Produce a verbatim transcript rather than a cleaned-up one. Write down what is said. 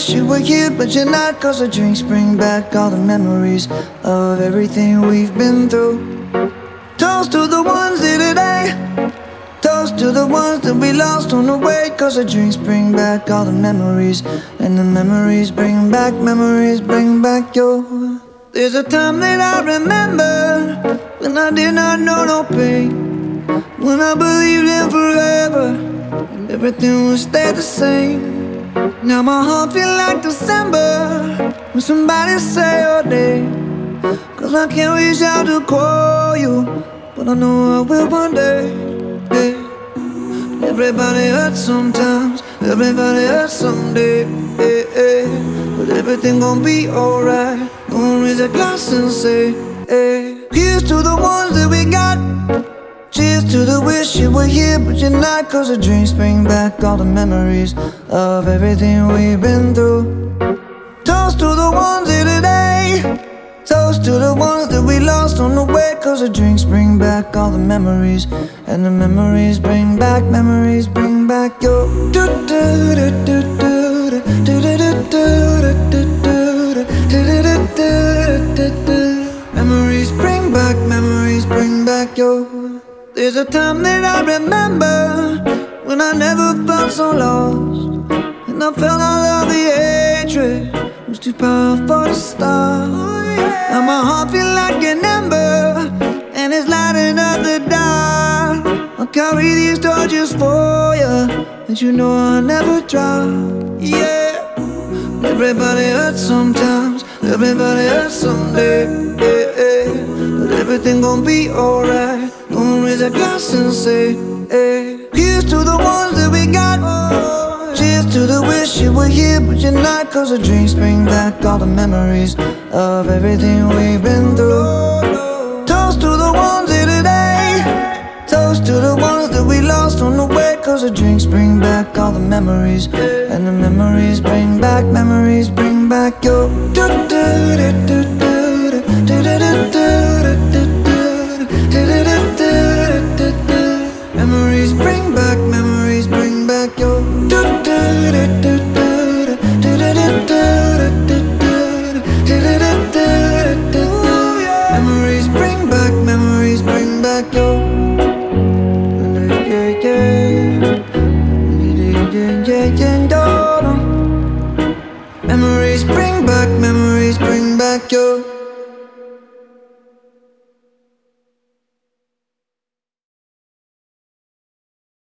wish you were here, but you're not. Cause the drinks bring back all the memories of everything we've been through. Toast to the ones here today, toast to the ones that we lost on the way. Cause the drinks bring back all the memories, and the memories bring back, memories bring back your. There's a time that I remember when I did not know no pain, when I believed in forever and everything would stay the same. Now my heart feel like December when somebody say your name. Cause I can't reach out to call you, but I know I will one day. Hey. Everybody hurts sometimes, everybody hurts someday. Hey, hey. But everything gon' be alright. Gonna raise a glass and say, hey. Here's to the ones that we got. Cheers to the wish you were here, but you're not. Cause the drinks bring back all the memories of everything we've been through. Toast to the ones here today, toast to the ones that we lost on the way. Cause the drinks bring back all the memories, and the memories bring back, memories bring back your. Memories bring back, memories bring back your. There's a time that I remember when I never felt so lost, and I felt all of the hatred was too powerful to stop. Now my heart feel like an ember, and it's lighting up the dark. I'll carry these torches for you, and you know I'll never drop. Yeah. Everybody hurts sometimes, everybody hurts someday. Yeah, yeah. But everything gon' be alright. Gonna raise a glass and say, hey. Here's to the ones that we got. Cheers to the wish you were here, but you're not. Cause the drinks bring back all the memories of everything we've been through. Toast to the ones here today, toast to the ones that we lost on the way. Cause the drinks bring back all the memories, and the memories bring back, memories bring back your. Memories bring back, memories bring back your. Memories bring back, memories bring back your. Memories bring back, memories bring back your.